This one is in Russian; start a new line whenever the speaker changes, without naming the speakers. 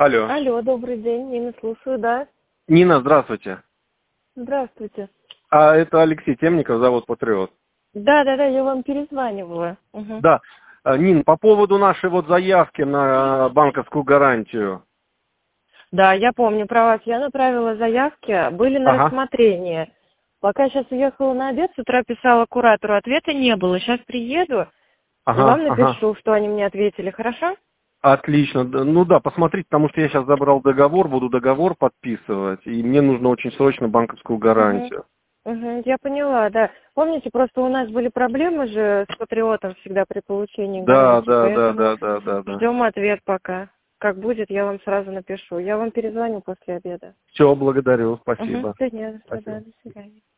Алло.
Алло, добрый день, Нина, слушаю, да?
Нина, здравствуйте.
Здравствуйте.
А это Алексей Темников, завод «Патриот».
Да, я вам перезванивала. Угу.
Да. Нин, по поводу нашей вот заявки на банковскую гарантию.
Да, я помню про вас. Я направила заявки, были на
Ага.
рассмотрение. Пока сейчас уехала на обед, с утра писала куратору, ответа не было. Сейчас приеду и вам
Ага.
напишу, что они мне ответили, хорошо?
Отлично. Ну да, посмотрите, потому что я сейчас забрал договор, буду договор подписывать, и мне нужно очень срочно банковскую гарантию.
Угу, я поняла, да. Помните, просто у нас были проблемы же с Патриотом всегда при получении
Да.
гарантии, поэтому ждем ответ пока. Как будет, я вам сразу напишу. Я вам перезвоню после обеда.
Все, благодарю, спасибо.
До
Спасибо.
свидания.